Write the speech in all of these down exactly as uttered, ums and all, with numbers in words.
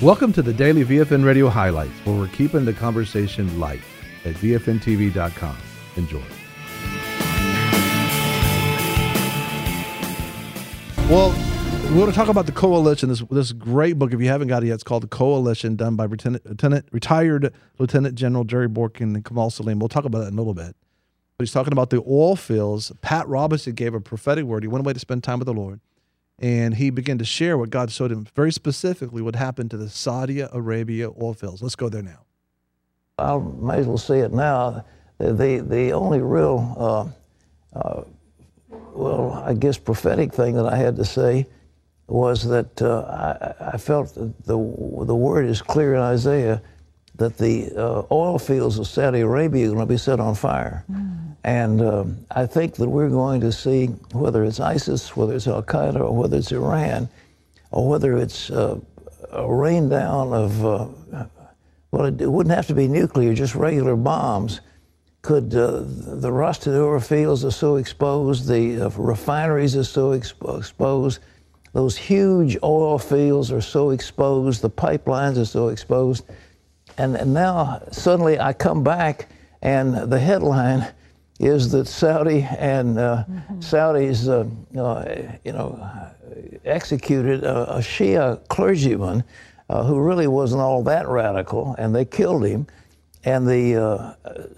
Welcome to the Daily V F N Radio Highlights, where we're keeping the conversation light at V F N T V dot com. Enjoy. Well, we want to talk about the Coalition, this this great book. If you haven't got it yet, it's called The Coalition, done by Lieutenant, Lieutenant, retired Lieutenant General Jerry Borkin and Kamal Salim. We'll talk about that in a little bit. But he's talking about the oil fields. Pat Robertson gave a prophetic word. He went away to spend time with the Lord, and he began to share what God showed him very specifically what happened to the Saudi Arabia oil fields. Let's go there now. I might as well say it now. The, the, the only real, uh, uh, well, I guess prophetic thing that I had to say was that uh, I, I felt that the, the word is clear in Isaiah that the uh, oil fields of Saudi Arabia are going to be set on fire. Mm. And um, I think that we're going to see, whether it's ISIS, whether it's Al-Qaeda, or whether it's Iran, or whether it's uh, a rain down of, uh, well, it, it wouldn't have to be nuclear, just regular bombs. Could uh, the rusted oil fields are so exposed, the uh, refineries are so expo exposed, those huge oil fields are so exposed, the pipelines are so exposed. And, and now suddenly I come back and the headline is that Saudi and uh, mm-hmm. Saudis, uh, uh, you know, executed a, a Shia clergyman uh, who really wasn't all that radical, and they killed him. And the uh,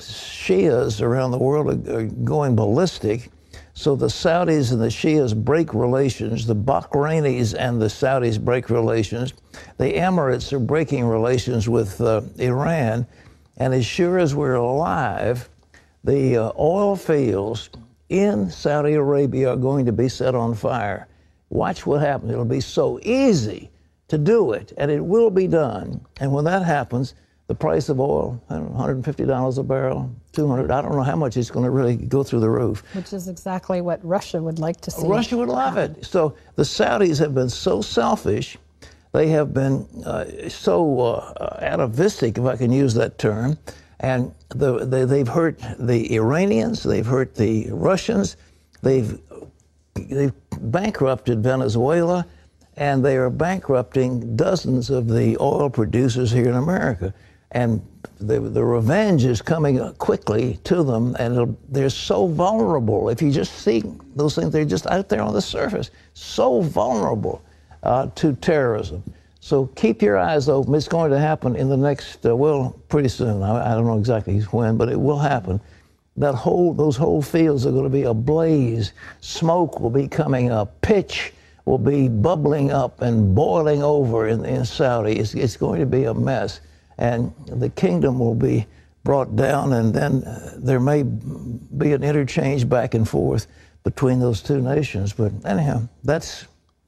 Shias around the world are, are going ballistic. So the Saudis and the Shias break relations. The Bahrainis and the Saudis break relations. The Emirates are breaking relations with uh, Iran. And as sure as we're alive, the uh, oil fields in Saudi Arabia are going to be set on fire. Watch what happens. It'll be so easy to do it, and it will be done. And when that happens, the price of oil, I don't know, one hundred fifty dollars a barrel, two hundred dollars, I don't know how much it's going to really go through the roof. Which is exactly what Russia would like to see. Russia would love it. So the Saudis have been so selfish. They have been uh, so uh, atavistic, if I can use that term. And the, they, they've hurt the Iranians. They've hurt the Russians. They've, they've bankrupted Venezuela. And they are bankrupting dozens of the oil producers here in America. And the, the revenge is coming quickly to them, and they're so vulnerable. If you just see those things, they're just out there on the surface, so vulnerable uh, to terrorism. So keep your eyes open. It's going to happen in the next, uh, well, pretty soon. I, I don't know exactly when, but it will happen. That whole, those whole fields are going to be ablaze. Smoke will be coming up. Pitch will be bubbling up and boiling over in, in Saudi. It's, it's going to be a mess. And the kingdom will be brought down, and then uh, there may be an interchange back and forth between those two nations. But anyhow, that's,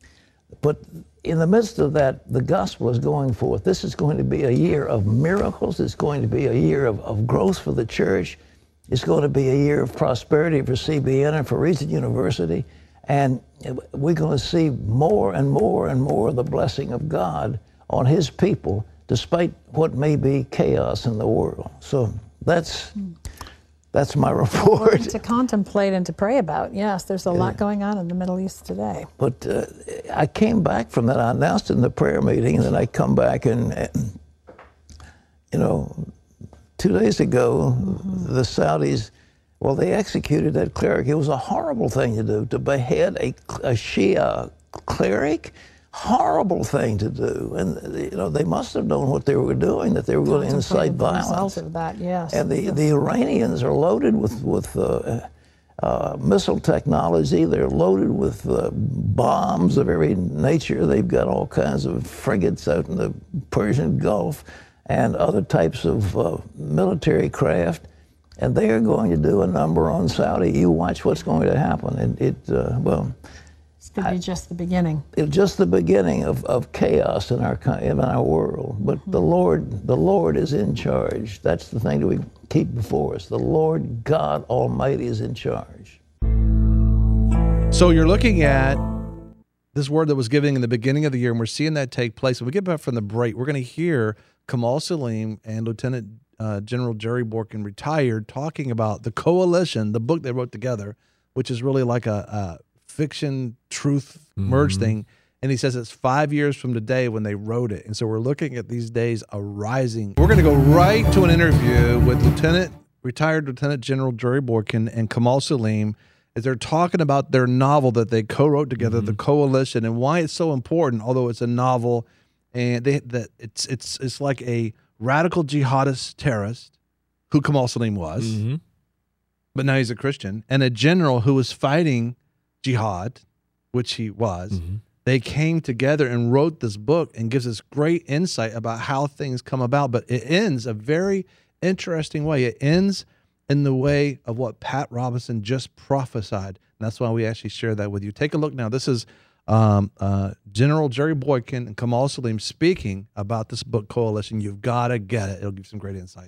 but in the midst of that, the gospel is going forth. This is going to be a year of miracles. It's going to be a year of, of growth for the church. It's going to be a year of prosperity for C B N and for Regent University. And we're going to see more and more and more of the blessing of God on his people, despite what may be chaos in the world. So that's that's my report. To contemplate and to pray about. Yes, there's a yeah. lot going on in the Middle East today. But uh, I came back from that. I announced it in the prayer meeting, and then I come back and, and you know, two days ago, mm-hmm. the Saudis, well, they executed that cleric. It was a horrible thing to do, to behead a, a Shia cleric. Horrible thing to do. And, you know, they must have known what they were doing, that they were going to incite violence. Result of that, yes. And the, yes. the Iranians are loaded with, with uh, uh, missile technology. They're loaded with uh, bombs of every nature. They've got all kinds of frigates out in the Persian Gulf and other types of uh, military craft. And they are going to do a number on Saudi. You watch what's going to happen. And it, uh, well... This could be just the beginning. It's just the beginning of, of chaos in our in our world. But mm-hmm. the Lord, the Lord is in charge. That's the thing that we keep before us. The Lord God Almighty is in charge. So you're looking at this word that was given in the beginning of the year, and we're seeing that take place. When we get back from the break, we're going to hear Kamal Salim and Lieutenant uh, General Jerry Borkin, retired, talking about the Coalition, the book they wrote together, which is really like a, a fiction truth merge mm-hmm. thing. And he says it's five years from today when they wrote it. And so we're looking at these days arising. We're going to go right to an interview with Lieutenant, retired Lieutenant General Jerry Boykin and Kamal Saleem as they're talking about their novel that they co-wrote together, mm-hmm. The Coalition, and why it's so important, although it's a novel, and they that it's it's it's like a radical jihadist terrorist, who Kamal Saleem was, mm-hmm. but now he's a Christian, and a general who was fighting jihad, which he was. Mm-hmm. They came together and wrote this book and gives us great insight about how things come about, but it ends a very interesting way. It ends in the way of what Pat Robertson just prophesied. And that's why we actually share that with you. Take a look now. This is um, uh, General Jerry Boykin and Kamal Saleem speaking about this book, Coalition. You've got to get it. It'll give some great insight.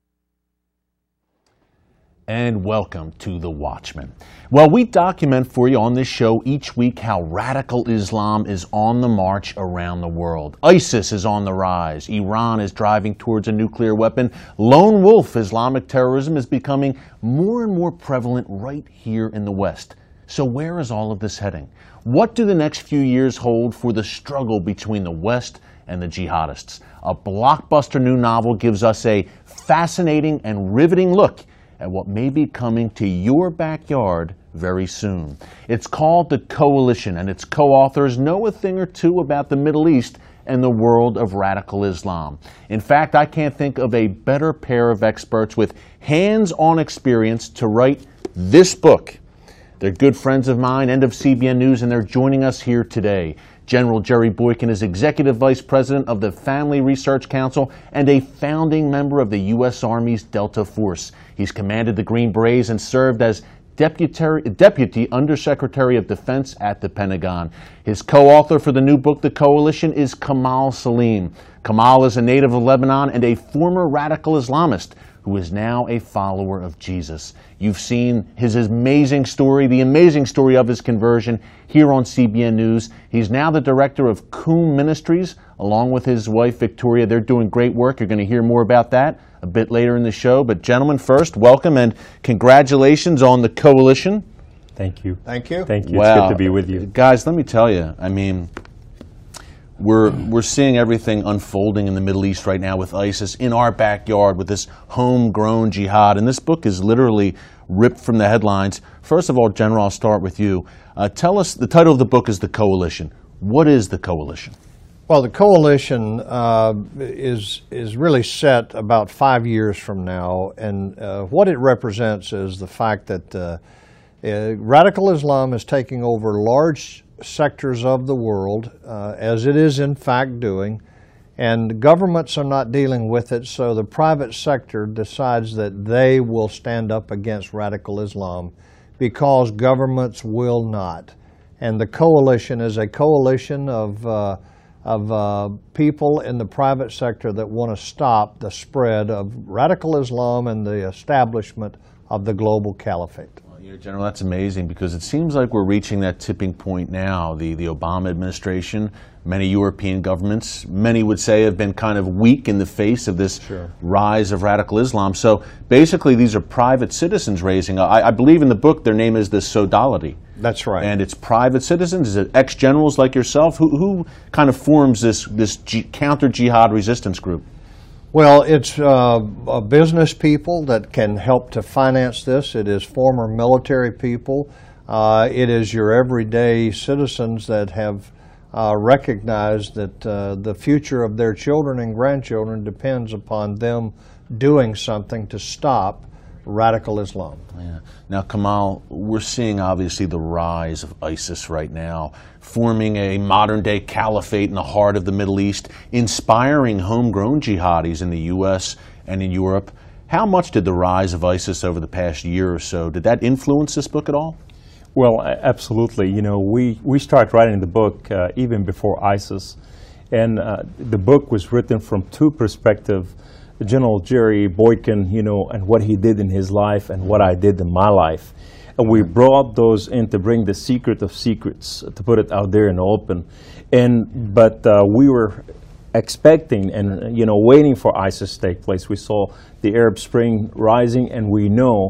And welcome to The Watchman. Well, we document for you on this show each week how radical Islam is on the march around the world. ISIS is on the rise. Iran is driving towards a nuclear weapon. Lone wolf Islamic terrorism is becoming more and more prevalent right here in the West. So where is all of this heading? What do the next few years hold for the struggle between the West and the jihadists? A blockbuster new novel gives us a fascinating and riveting look at what may be coming to your backyard very soon. It's called The Coalition, and its co-authors know a thing or two about the Middle East and the world of radical Islam. In fact, I can't think of a better pair of experts with hands-on experience to write this book. They're good friends of mine and of C B N News, and they're joining us here today. General Jerry Boykin is Executive Vice President of the Family Research Council and a founding member of the U S Army's Delta Force. He's commanded the Green Berets and served as Deputy, Deputy Undersecretary of Defense at the Pentagon. His co-author for the new book, The Coalition, is Kamal Saleem. Kamal is a native of Lebanon and a former radical Islamist who is now a follower of Jesus. You've seen his amazing story, the amazing story of his conversion here on C B N News. He's now the director of Coom Ministries, along with his wife, Victoria. They're doing great work. You're going to hear more about that a bit later in the show. But gentlemen, first, welcome and congratulations on The Coalition. Thank you. Thank you. Thank you. Wow. It's good to be with you. Guys, let me tell you, I mean, We're, we're seeing everything unfolding in the Middle East right now with ISIS in our backyard with this homegrown jihad. And this book is literally ripped from the headlines. First of all, General, I'll start with you. Uh, tell us, the title of the book is The Coalition. What is the Coalition? Well, the Coalition uh, is, is really set about five years from now. And uh, what it represents is the fact that uh, uh, radical Islam is taking over large sectors of the world, uh, as it is in fact doing, and governments are not dealing with it, so the private sector decides that they will stand up against radical Islam because governments will not. And the Coalition is a coalition of, uh, of uh, people in the private sector that want to stop the spread of radical Islam and the establishment of the global caliphate. Yeah, General, that's amazing because it seems like we're reaching that tipping point now. The, the Obama administration, many European governments, many would say have been kind of weak in the face of this sure. rise of radical Islam. So basically these are private citizens raising, I, I believe in the book their name is the Sodality. That's right. And it's private citizens, is it ex-generals like yourself? Who, who kind of forms this, this G- counter-jihad resistance group? Well, it's uh, business people that can help to finance this. It is former military people. Uh, it is your everyday citizens that have uh, recognized that uh, the future of their children and grandchildren depends upon them doing something to stop radical Islam. Yeah. Now, Kamal, we're seeing obviously the rise of ISIS right now, forming a modern-day caliphate in the heart of the Middle East, inspiring homegrown jihadis in the U S and in Europe. How much did the rise of ISIS over the past year or so, did that influence this book at all? Well, absolutely. You know, we, we started writing the book uh, even before ISIS. And uh, the book was written from two perspectives. General Jerry Boykin, you know, and what he did in his life and what I did in my life. And we brought those in to bring the secret of secrets, to put it out there in the open. And, but uh, we were expecting and, you know, waiting for ISIS to take place. We saw the Arab Spring rising, and we know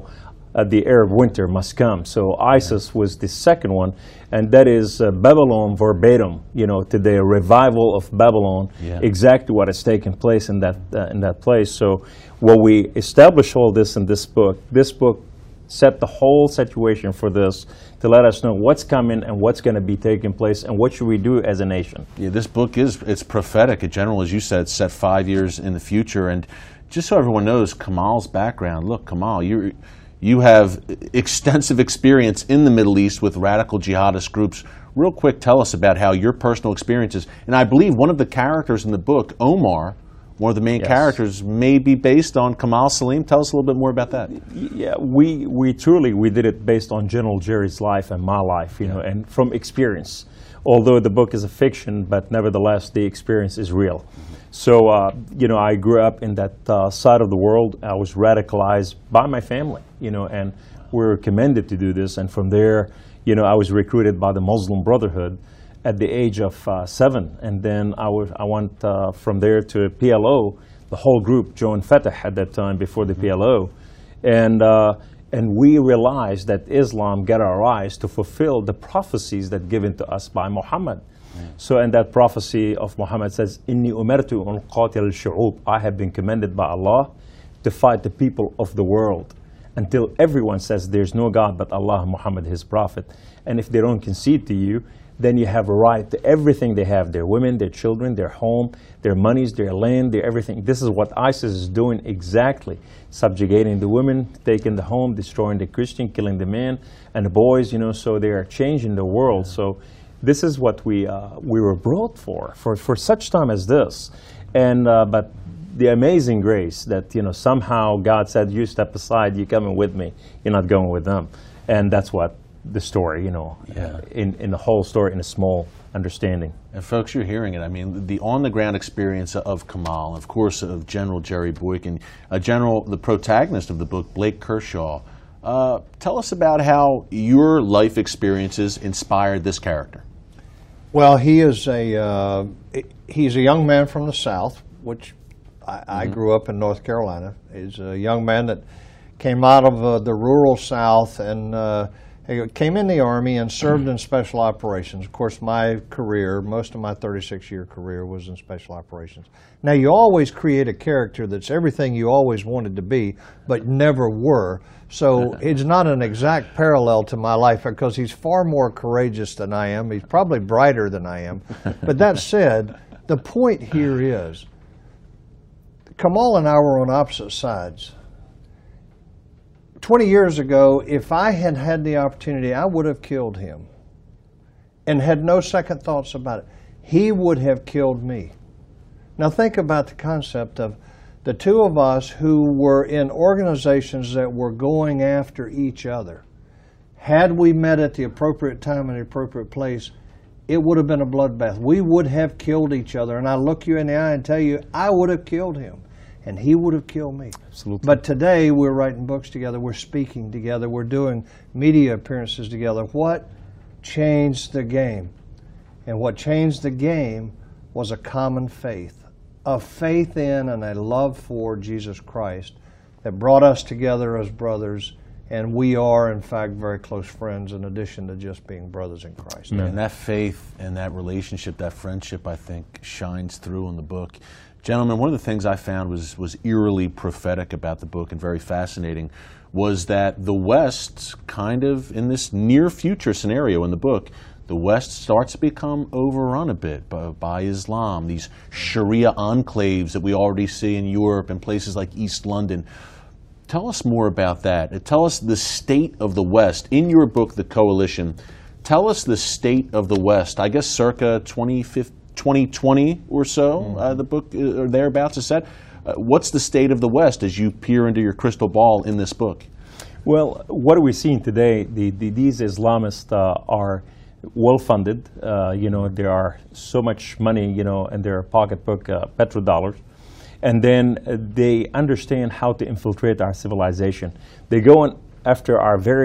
uh, the Arab winter must come. So ISIS was the second one, and that is uh, Babylon verbatim. You know, today a revival of Babylon, Yeah. exactly what has taken place in that uh, in that place. So, when we establish all this in this book, this book set the whole situation for this to let us know what's coming and what's going to be taking place and what should we do as a nation. Yeah, this book is it's prophetic. In general, as you said, set five years in the future. And just so everyone knows, Kamal's background. Look, Kamal, you you have extensive experience in the Middle East with radical jihadist groups. Real quick, tell us about how your personal experiences. And I believe one of the characters in the book, Omar, one of the main Yes. characters, may be based on Kamal Salim. Tell us a little bit more about that. Yeah, we, we truly, we did it based on General Jerry's life and my life, you know, and from experience. Although the book is a fiction, but nevertheless, the experience is real. So, uh, you know, I grew up in that uh, side of the world. I was radicalized by my family, you know, and we were commended to do this. And from there, you know, I was recruited by the Muslim Brotherhood at the age of uh, seven. And then I, w I went uh, from there to P L O, the whole group, joined Fatah at that time before the P L O. And, uh, and we realized that Islam got our eyes to fulfill the prophecies that given to us by Muhammad. So in that prophecy of Muhammad says, Inni umirtu an qatil al-shu'ub. I have been commanded by Allah to fight the people of the world until everyone says there's no God but Allah, Muhammad, his prophet. And if they don't concede to you, then you have a right to everything they have, their women, their children, their home, their monies, their land, their everything. This is what ISIS is doing exactly, subjugating the women, taking the home, destroying the Christian, killing the men and the boys, you know, so they are changing the world. So this is what we, uh, we were brought for, for, for such time as this. And, uh, but the amazing grace that, you know, somehow God said, you step aside, you're coming with me, you're not going with them. And that's what the story, you know, Yeah. in, in the whole story, in a small understanding. And folks, you're hearing it. I mean, the on-the-ground experience of Kamal, of course, of General Jerry Boykin, a general, the protagonist of the book, Blake Kershaw. Uh, tell us about how your life experiences inspired this character. Well, he is a uh, he's a young man from the South, which I, I grew up in North Carolina. He's a young man that came out of uh, the rural South and uh, he came in the Army and served in special operations. Of course, my career, most of my thirty-six year career was in special operations. Now, you always create a character that's everything you always wanted to be, but never were. So it's not an exact parallel to my life because he's far more courageous than I am. He's probably brighter than I am. But that said, the point here is, Kamal and I were on opposite sides. twenty years ago, if I had had the opportunity, I would have killed him and had no second thoughts about it. He would have killed me. Now think about the concept of the two of us who were in organizations that were going after each other. Had we met at the appropriate time and the appropriate place, it would have been a bloodbath. We would have killed each other. And I look you in the eye and tell you, I would have killed him. And he would have killed me. Absolutely. But today we're writing books together, we're speaking together, we're doing media appearances together. What changed the game? And what changed the game was a common faith. A faith in and a love for Jesus Christ that brought us together as brothers, and we are, in fact, very close friends in addition to just being brothers in Christ. And that faith and that relationship, that friendship, I think, shines through in the book. Gentlemen, one of the things I found was, was eerily prophetic about the book and very fascinating was that the West, kind of in this near future scenario in the book, the West starts to become overrun a bit by, by Islam, these Sharia enclaves that we already see in Europe and places like East London. Tell us more about that. Tell us the state of the West. In your book, The Coalition, tell us the state of the West. I guess circa twenty twenty or so, mm-hmm. uh, the book, uh, or thereabouts is set. Uh, what's the state of the West as you peer into your crystal ball in this book? Well, what are we seeing today? The, the, these Islamists uh, are well-funded. Uh, you know, there are so much money, you know, in their pocketbook, uh, petrodollars. And then uh, they understand how to infiltrate our civilization. They go on after our very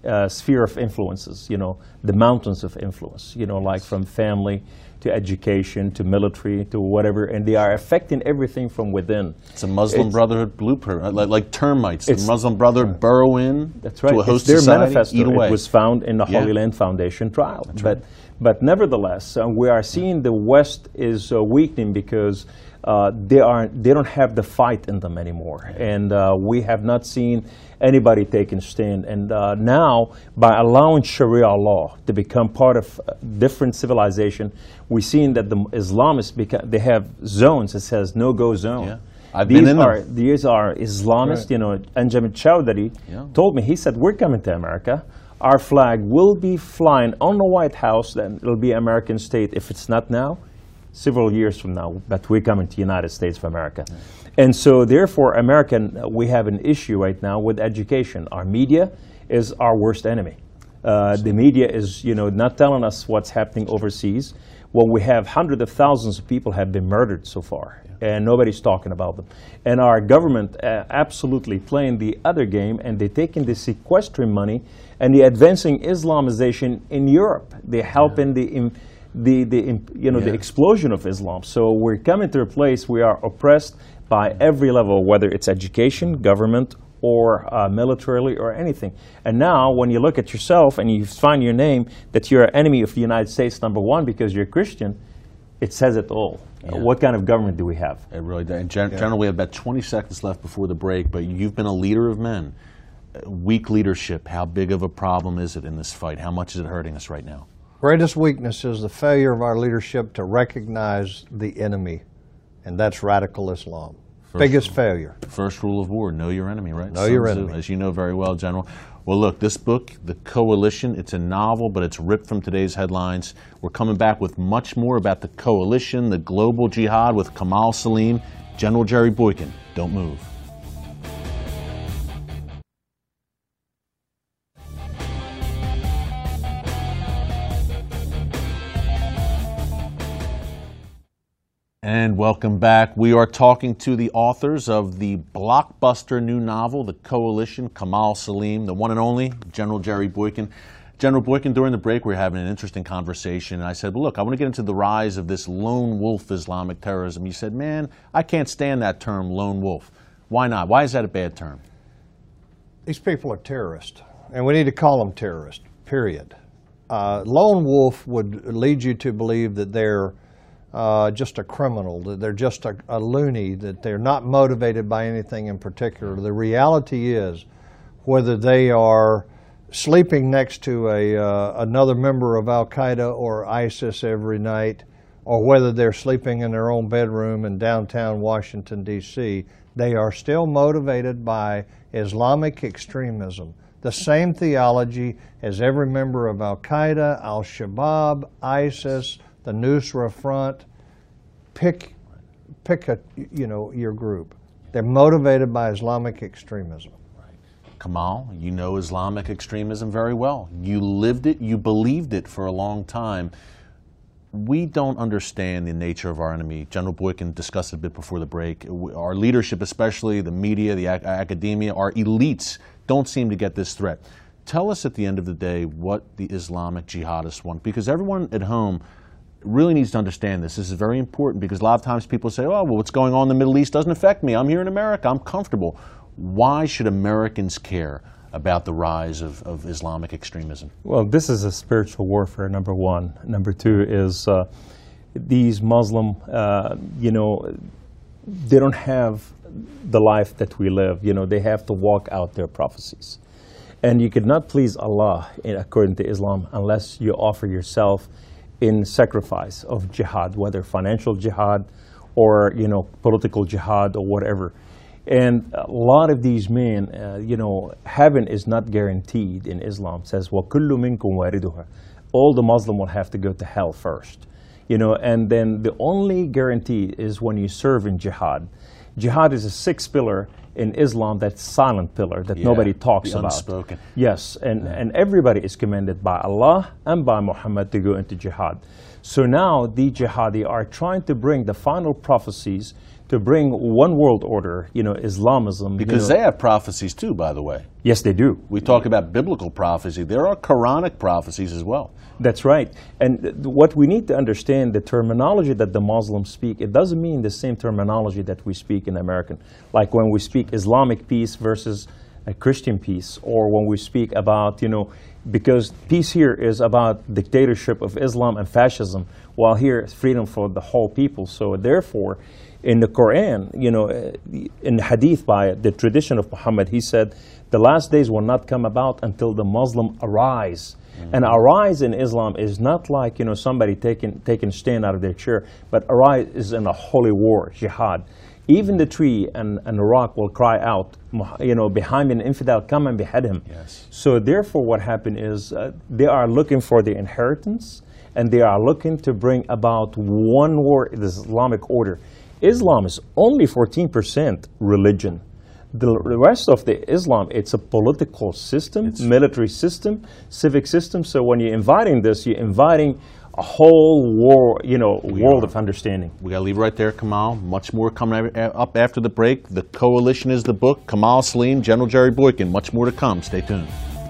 uh, sphere of influences, you know, the mountains of influence, you know, like from family to education to military to whatever, and they are affecting everything from within. It's a Muslim It's- Brotherhood blueprint, like, like termites. The It's- Muslim Brotherhood burrow in That's right. to a host it's their society, manifesto. eat away. It was found in the Yeah. Holy Land Foundation trial. But, but nevertheless, uh, we are seeing the West is uh, weakening because uh, they are they don't have the fight in them anymore, and uh, we have not seen anybody taking stand. And uh, now, by allowing Sharia law to become part of uh, different civilization, we're seeing that the Islamists beca- they have zones. It says no-go zone. Yeah. I've these been in them. are these are Islamists. You know, Anjamin Chowdhury Yeah. told me. He said, "We're coming to America. Our flag will be flying on the White House. Then it'll be American state. If it's not now, several years from now. But we're coming to the United States of America." And so, therefore, American, we have an issue right now with education. Our media is our worst enemy. Uh, the media is, you know, not telling us what's happening overseas. Well, we have hundreds of thousands of people have been murdered so far, and nobody's talking about them. And our government uh, absolutely playing the other game, and they're taking the sequestering money, and they're advancing Islamization in Europe. They're helping the, im- the, the im- you know, the Yeah. explosion of Islam. So we're coming to a place we are oppressed by every level, whether it's education, government, or uh, militarily, or anything. And now, when you look at yourself and you find your name, that you're an enemy of the United States, number one, because you're Christian, it says it all. Uh, Yeah. what kind of government do we have? It really does. And Gen- General, we have about twenty seconds left before the break, but you've been a leader of men. Uh, Weak leadership, how big of a problem is it in this fight? How much is it hurting us right now? Greatest weakness is the failure of our leadership to recognize the enemy, and that's radical Islam. Biggest failure. First rule of war, know your enemy, right? Know your Sun Tzu, enemy. as you know very well, General. Well, look, this book, The Coalition, it's a novel, but it's ripped from today's headlines. We're coming back with much more about the coalition, the global jihad with Kamal Salim, General Jerry Boykin. Don't move. And welcome back. We are talking to the authors of the blockbuster new novel, The Coalition, Kamal Salim, the one and only General Jerry Boykin. General Boykin, during the break, we were having an interesting conversation, and I said, well, look, I want to get into the rise of this lone wolf Islamic terrorism. You said, man, I can't stand that term, lone wolf. Why not? Why is that a bad term? These people are terrorists, and we need to call them terrorists, period. Uh, lone wolf would lead you to believe that they're uh, just a criminal, that they're just a, a loony, that they're not motivated by anything in particular. The reality is, whether they are sleeping next to a, uh, another member of Al-Qaeda or ISIS every night, or whether they're sleeping in their own bedroom in downtown Washington, D C, they are still motivated by Islamic extremism. The same theology as every member of Al-Qaeda, Al-Shabaab, ISIS, the Nusra Front. Pick, pick a, you know, your group. They're motivated by Islamic extremism. Kamal, you know Islamic extremism very well. You lived it, you believed it for a long time. We don't understand the nature of our enemy. General Boykin discussed it a bit before the break. Our leadership, especially the media, the ac academia, our elites don't seem to get this threat. Tell us at the end of the day what the Islamic jihadists want, because everyone at home really needs to understand this. This is very important, because a lot of times people say, oh, well, what's going on in the Middle East doesn't affect me. I'm here in America. I'm comfortable. Why should Americans care about the rise of, of Islamic extremism? Well, this is a spiritual warfare, number one. Number two is uh, these Muslim, uh, you know, they don't have the life that we live. You know, they have to walk out their prophecies. And you could not please Allah, in, according to Islam, unless you offer yourself in sacrifice of jihad, whether financial jihad or, you know, political jihad or whatever. And a lot of these men, uh, you know, heaven is not guaranteed in Islam. It says, وَكُلُّ مِنْكُمْ وَارِدُهَا. All the Muslim will have to go to hell first. You know, and then the only guarantee is when you serve in jihad. Jihad is a sixth pillar in Islam, that's silent pillar that Yeah, nobody talks the about. unspoken. Yes, and, and everybody is commanded by Allah and by Muhammad to go into jihad. So now the jihadi are trying to bring the final prophecies to bring one world order, you know, Islamism. Because you know, they have prophecies too, by the way. Yes, they do. We talk about biblical prophecy. There are Quranic prophecies as well. That's right. And th- what we need to understand, the terminology that the Muslims speak, it doesn't mean the same terminology that we speak in American. Like when we speak Islamic peace versus a Christian peace, or when we speak about, you know, because peace here is about dictatorship of Islam and fascism, while here it's freedom for the whole people. So therefore, in the Quran, you know, in the hadith by the tradition of Muhammad, he said, the last days will not come about until the Muslim arise. Mm-hmm. And arise in Islam is not like, you know, somebody taking taking a stand out of their chair, but arise is in a holy war, jihad. Even the tree and, and the rock will cry out, you know, behind an infidel, come and behead him. Yes. So therefore what happened is uh, they are looking for the inheritance, and they are looking to bring about one war, the Islamic order. Islam is only fourteen percent religion. The rest of the Islam, it's a political system, it's military system, civic system. So when you're inviting this, you're inviting a whole war, you know, we world are. of understanding. We got to leave right there, Kamal. Much more coming up after the break. The Coalition is the book. Kamal Saleem, General Jerry Boykin. Much more to come. Stay tuned.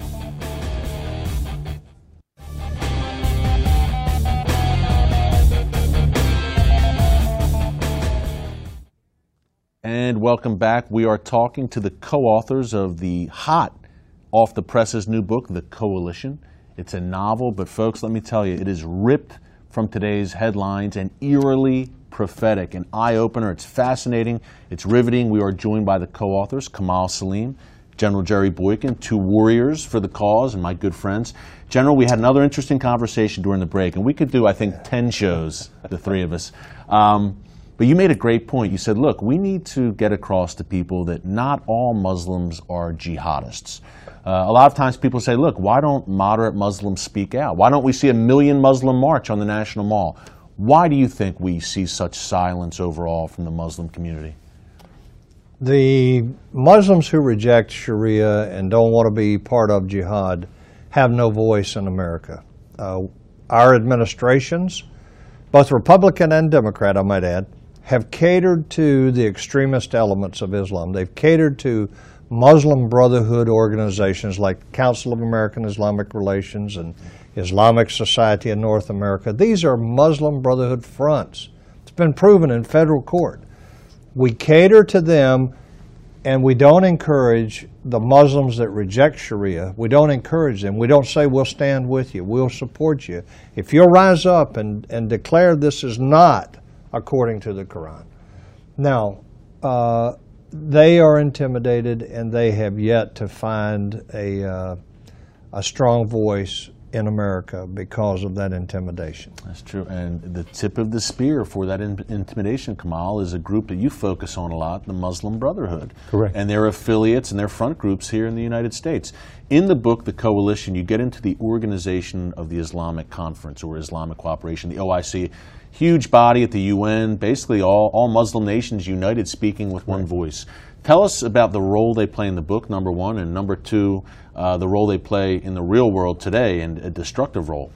And welcome back. We are talking to the co-authors of the hot, off the presses new book, The Coalition. It's a novel, but folks, let me tell you, it is ripped from today's headlines and eerily prophetic, an eye-opener. It's fascinating. It's riveting. We are joined by the co-authors, Kamal Saleem, General Jerry Boykin, two warriors for the cause and my good friends. General, we had another interesting conversation during the break, and we could do, I think, ten shows, the three of us. Um, But you made a great point. You said, look, we need to get across to people that not all Muslims are jihadists. Uh, a lot of times people say, look, why don't moderate Muslims speak out? Why don't we see a million Muslim march on the National Mall? Why do you think we see such silence overall from the Muslim community? The Muslims who reject Sharia and don't want to be part of jihad have no voice in America. Uh, our administrations, both Republican and Democrat, I might add, have catered to the extremist elements of Islam. They've catered to Muslim Brotherhood organizations like Council of American Islamic Relations and Islamic Society in North America. These are Muslim Brotherhood fronts. It's been proven in federal court. We cater to them, and we don't encourage the Muslims that reject Sharia. We don't encourage them. We don't say, we'll stand with you, we'll support you. If you'll rise up and, and declare this is not according to the Quran. Now, uh, they are intimidated, and they have yet to find a, uh, a strong voice in America because of that intimidation. That's true. And the tip of the spear for that in intimidation, Kamal, is a group that you focus on a lot, the Muslim Brotherhood. Correct. And their affiliates and their front groups here in the United States. In the book, The Coalition, you get into the organization of the Islamic Conference or Islamic Cooperation, the O I C. Huge body at the U N, basically all, all Muslim nations united, speaking with one voice. Tell us about the role they play in the book, number one, and number two, uh, the role they play in the real world today, and a destructive role.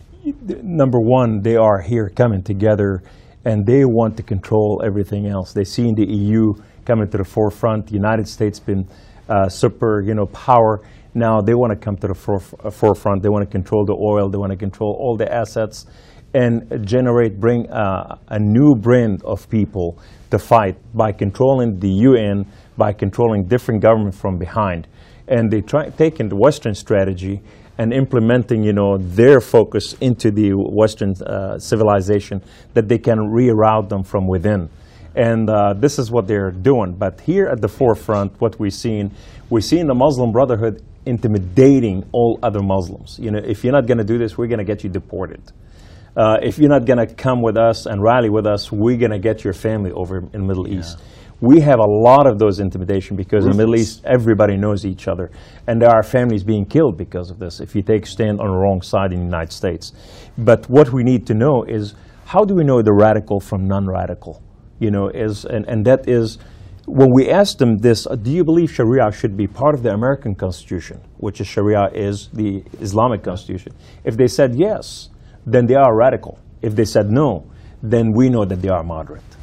Number one, they are here coming together, and they want to control everything else. They see in the E U coming to the forefront. The United States been uh, super, you know, power. Now they want to come to the forefront. They want to control the oil. They want to control all the assets, and generate, bring uh, a new brand of people to fight by controlling the U N, by controlling different governments from behind. And they try taking the Western strategy and implementing, you know, their focus into the Western uh, civilization, that they can reroute them from within. And uh, this is what they're doing. But here at the forefront, what we're seeing, we're seeing the Muslim Brotherhood intimidating all other Muslims. You know, if you're not going to do this, we're going to get you deported. Uh, if you're not going to come with us and rally with us, we're going to get your family over in the Middle yeah. East. We have a lot of those intimidation because Ruthless. in the Middle East, everybody knows each other. And there are families being killed because of this, if you take a stand on the wrong side in the United States. But what we need to know is, how do we know the radical from non-radical? You know, is, and, and that is, when we ask them this, do you believe Sharia should be part of the American Constitution, which is Sharia is the Islamic Constitution? If they said yes, then they are radical. If they said no, then we know that they are moderate. Yeah,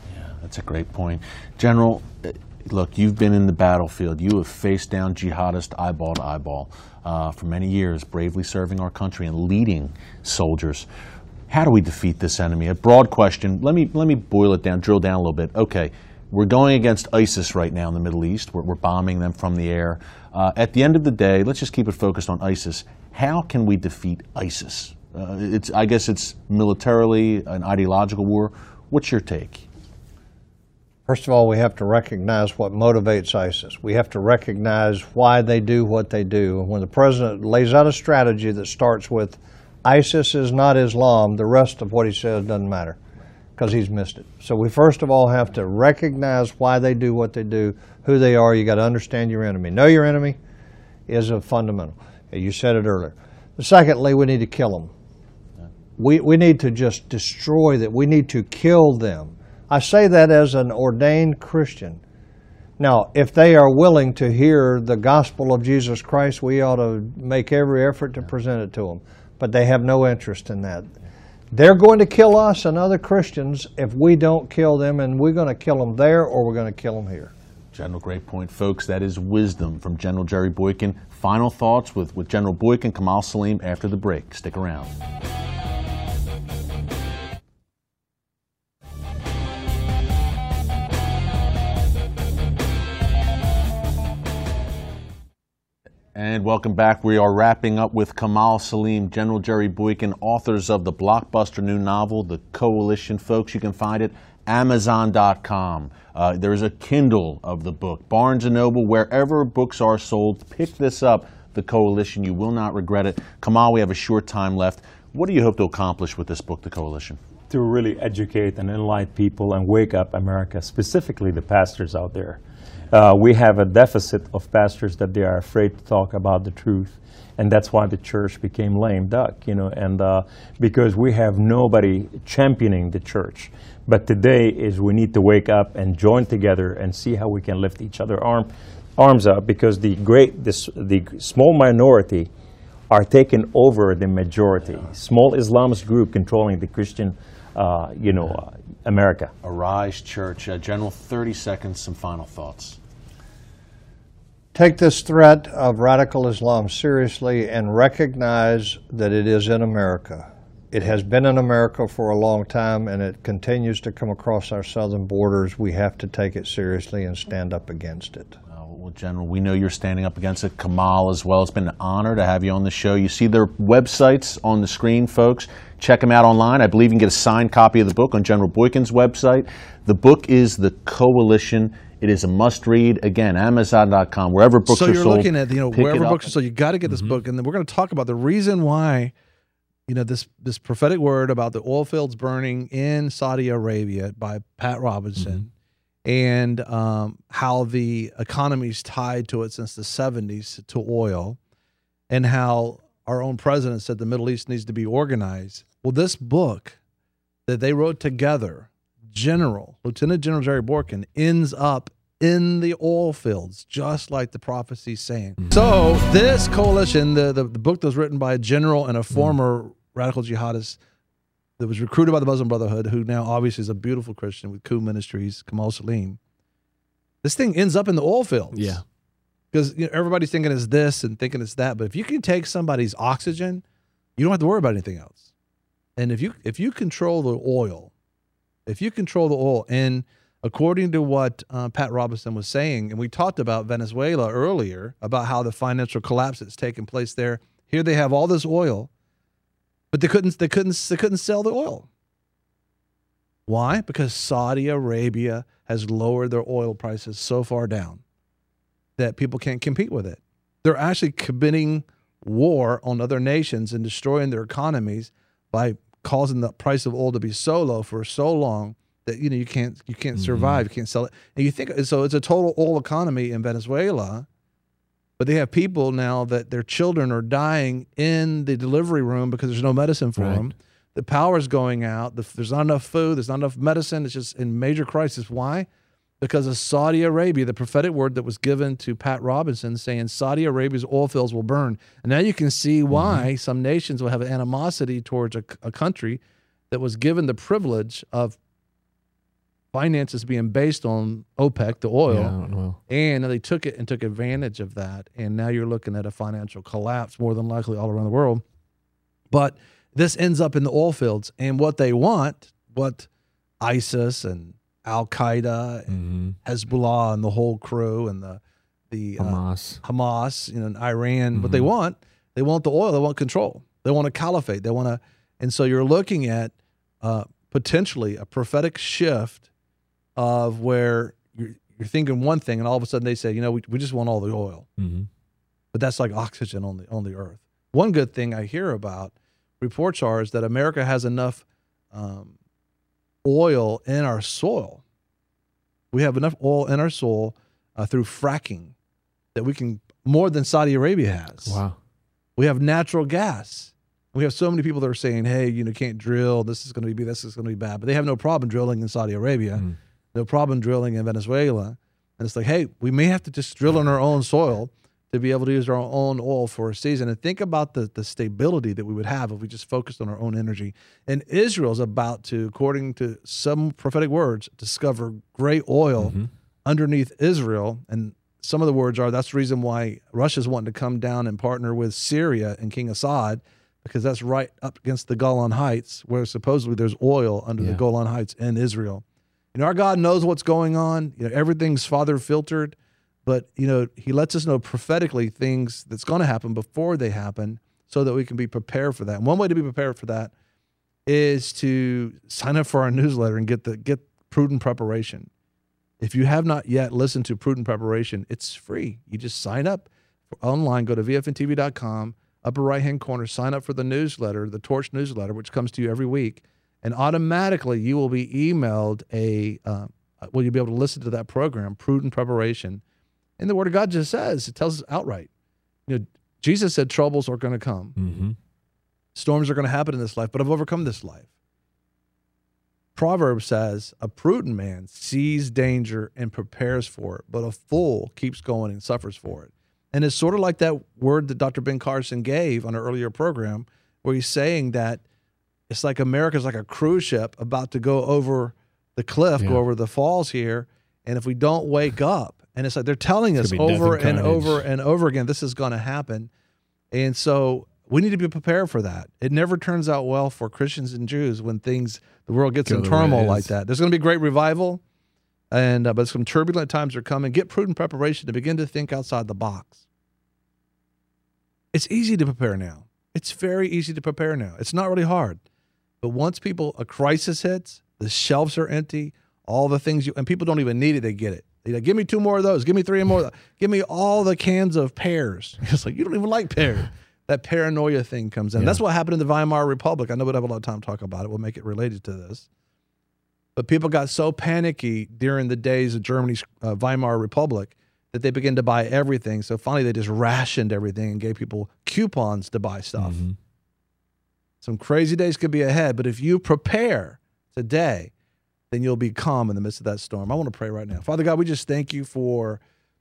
That's a great point. General, look, you've been in the battlefield. You have faced down jihadists eyeball to eyeball uh, for many years, bravely serving our country and leading soldiers. How do we defeat this enemy? A broad question. Let me, let me boil it down, drill down a little bit. Okay, we're going against ISIS right now in the Middle East. We're, we're bombing them from the air. Uh, at the end of the day, let's just keep it focused on ISIS. How can we defeat ISIS? Uh, it's, I guess it's militarily an ideological war. What's your take? First of all, we have to recognize what motivates ISIS. We have to recognize why they do what they do. And when the president lays out a strategy that starts with ISIS is not Islam, the rest of what he says doesn't matter because he's missed it. So we first of all have to recognize why they do what they do, who they are. You got to understand your enemy. Know your enemy is a fundamental. You said it earlier. Secondly, we need to kill them. We, we need to just destroy them. We need to kill them. I say that as an ordained Christian. Now, if they are willing to hear the gospel of Jesus Christ, we ought to make every effort to present it to them. But they have no interest in that. They're going to kill us and other Christians if we don't kill them, and we're going to kill them there or we're going to kill them here. General, great point. Folks, that is wisdom from General Jerry Boykin. Final thoughts with, with General Boykin, Kamal Saleem after the break. Stick around. And welcome back. We are wrapping up with Kamal Saleem, General Jerry Boykin, authors of the blockbuster new novel, The Coalition. Folks, you can find it Amazon dot com. Uh, there's a Kindle of the book. Barnes and Noble, wherever books are sold, pick this up, The Coalition. You will not regret it. Kamal, we have a short time left. What do you hope to accomplish with this book, The Coalition? To really educate and enlighten people and wake up America, specifically the pastors out there. Uh, we have a deficit of pastors that they are afraid to talk about the truth, and that's why the church became lame duck, you know, and uh, because we have nobody championing the church. But today is we need to wake up and join together and see how we can lift each other arm, arms up, because the great, this, the small minority are taking over the majority. Small Islamist group controlling the Christian, uh, you know, uh, America. Arise Church. Uh, General, thirty seconds, some final thoughts. Take this threat of radical Islam seriously and recognize that it is in America. It has been in America for a long time, and it continues to come across our southern borders. We have to take it seriously and stand up against it. Uh, well, General, we know you're standing up against it. Kamal as well. It's been an honor to have you on the show. You see their websites on the screen, folks. Check them out online. I believe you can get a signed copy of the book on General Boykin's website. The book is The Coalition. It is a must-read. Again, Amazon dot com, wherever books so are sold. So you're looking at, you know, wherever books are sold, you got to get this mm-hmm. book. And then we're going to talk about the reason why, you know, this this prophetic word about the oil fields burning in Saudi Arabia by Pat Robinson, mm-hmm. and um, how the economy's tied to it since the seventies to oil, and how our own president said the Middle East needs to be organized. Well, this book that they wrote together, General, Lieutenant General Jerry Boykin, ends up in the oil fields, just like the prophecy's saying. Mm-hmm. So this coalition, the, the, the book that was written by a general and a former mm-hmm. radical jihadist that was recruited by the Muslim Brotherhood, who now obviously is a beautiful Christian with Q Ministries, Kamal Saleem, this thing ends up in the oil fields. Yeah. Because you know, everybody's thinking it's this and thinking it's that. But if you can take somebody's oxygen, you don't have to worry about anything else. And if you if you control the oil, if you control the oil, and according to what uh, Pat Robinson was saying, and we talked about Venezuela earlier, about how the financial collapse that's taken place there. Here they have all this oil, but they couldn't they couldn't they couldn't sell the oil. Why? Because Saudi Arabia has lowered their oil prices so far down that people can't compete with it. They're actually committing war on other nations and destroying their economies by causing the price of oil to be so low for so long that you know you can't you can't mm-hmm. survive, you can't sell it. And you think so it's a total oil economy in Venezuela, but they have people now that their children are dying in the delivery room because there's no medicine for right. them. The power's going out. The, there's not enough food. There's not enough medicine. It's just in major crisis. Why? Because of Saudi Arabia, the prophetic word that was given to Pat Robinson saying Saudi Arabia's oil fields will burn. And now you can see why mm-hmm. some nations will have an animosity towards a, a country that was given the privilege of finances being based on OPEC, the oil, Yeah, I don't know. and they took it and took advantage of that. And now you're looking at a financial collapse more than likely all around the world. But this ends up in the oil fields. And what they want, what ISIS and Al-Qaeda and Mm-hmm. Hezbollah and the whole crew and the, the uh, Hamas. Hamas, you know, and Iran, what Mm-hmm. they want, they want the oil, they want control. They want a caliphate. They want to, and so you're looking at uh, potentially a prophetic shift of where you're, you're thinking one thing, and all of a sudden they say, you know, we, we just want all the oil. Mm-hmm. But that's like oxygen on the on the earth. One good thing I hear about reports are is that America has enough um, oil in our soil. We have enough oil in our soil uh, through fracking that we can, more than Saudi Arabia has. Wow. We have natural gas. We have so many people that are saying, hey, you know, can't drill. This is going to be, this is going to be bad. But they have no problem drilling in Saudi Arabia, Mm. no problem drilling in Venezuela. And it's like, hey, we may have to just drill on our own soil to be able to use our own oil for a season. And think about the, the stability that we would have if we just focused on our own energy. And Israel's about to, according to some prophetic words, discover great oil Mm-hmm. underneath Israel. And some of the words are, that's the reason why Russia's wanting to come down and partner with Syria and King Assad, because that's right up against the Golan Heights, where supposedly there's oil under the Yeah. Golan Heights in Israel. You know, our God knows what's going on. You know, everything's Father filtered, but you know, He lets us know prophetically things that's going to happen before they happen, so that we can be prepared for that. And one way to be prepared for that is to sign up for our newsletter and get the get prudent preparation. If you have not yet listened to Prudent Preparation, it's free. You just sign up online. Go to V F N T V dot com. Upper right-hand corner, sign up for the newsletter, the Torch newsletter, which comes to you every week. And automatically you will be emailed a, uh, well, you'll be able to listen to that program, Prudent Preparation. And the Word of God just says, it tells us outright. You know, Jesus said troubles are going to come. Mm-hmm. Storms are going to happen in this life, but I've overcome this life. Proverbs says, a prudent man sees danger and prepares for it, but a fool keeps going and suffers for it. And it's sort of like that word that Doctor Ben Carson gave on an earlier program, where he's saying that it's like America's like a cruise ship about to go over the cliff, Yeah. go over the falls here. And if we don't wake up, and it's like they're telling It's us gonna be death over and and carnage. over and over again, this is going to happen. And so we need to be prepared for that. It never turns out well for Christians and Jews when things, the world gets Go in the way it turmoil like is. that. There's going to be great revival, and uh, but some turbulent times are coming. Get prudent preparation to begin to think outside the box. It's easy to prepare now. It's very easy to prepare now. It's not really hard. But once people, a crisis hits, the shelves are empty, all the things you, and people don't even need it, they get it. They like, give me two more of those. Give me three more of those. Give me all the cans of pears. It's like, you don't even like pears. That paranoia thing comes in. Yeah. That's what happened in the Weimar Republic. I know we don't have a lot of time to talk about it. We'll make it related to this. But people got so panicky during the days of Germany's uh, Weimar Republic that they began to buy everything. So finally they just rationed everything and gave people coupons to buy stuff. Mm-hmm. Some crazy days could be ahead, but if you prepare today, then you'll be calm in the midst of that storm. I want to pray right now. Father God, we just thank you for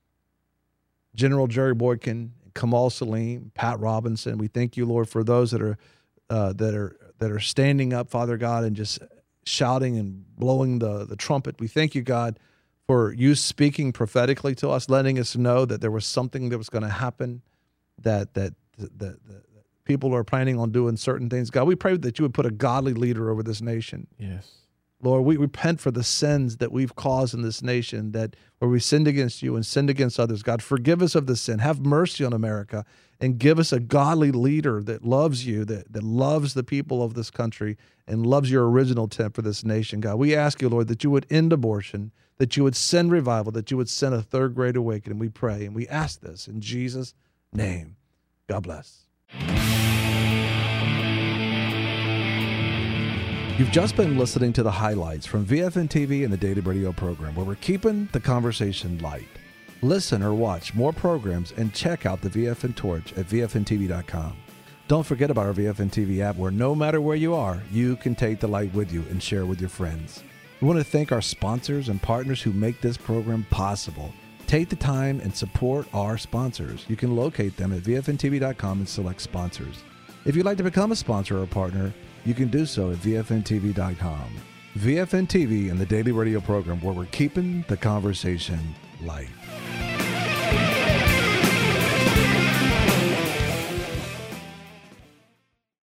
General Jerry Boykin, Kamal Salim, Pat Robinson. We thank you, Lord, for those that are uh, that are that are standing up, Father God, and just shouting and blowing the, the trumpet. We thank you, God, for you speaking prophetically to us, letting us know that there was something that was going to happen, that that that, that, that people are planning on doing certain things. God, we pray that you would put a godly leader over this nation. Yes. Lord, we repent for the sins that we've caused in this nation, that where we sinned against you and sinned against others. God, forgive us of the sin. Have mercy on America and give us a godly leader that loves you, that, that loves the people of this country and loves your original intent for this nation. God, we ask you, Lord, that you would end abortion, that you would send revival, that you would send a third great awakening. We pray and we ask this in Jesus' name. God bless. You've just been listening to the highlights from V F N T V and the Daily Radio program, where we're keeping the conversation light. Listen or watch more programs and check out the V F N Torch at V F N T V dot com. Don't forget about our V F N T V app, where no matter where you are, you can take the light with you and share with your friends. We want to thank our sponsors and partners who make this program possible. Take the time and support our sponsors. You can locate them at V F N T V dot com and select sponsors. If you'd like to become a sponsor or partner, you can do so at V F N T V dot com. V F N T V and the Daily Radio program, where we're keeping the conversation light.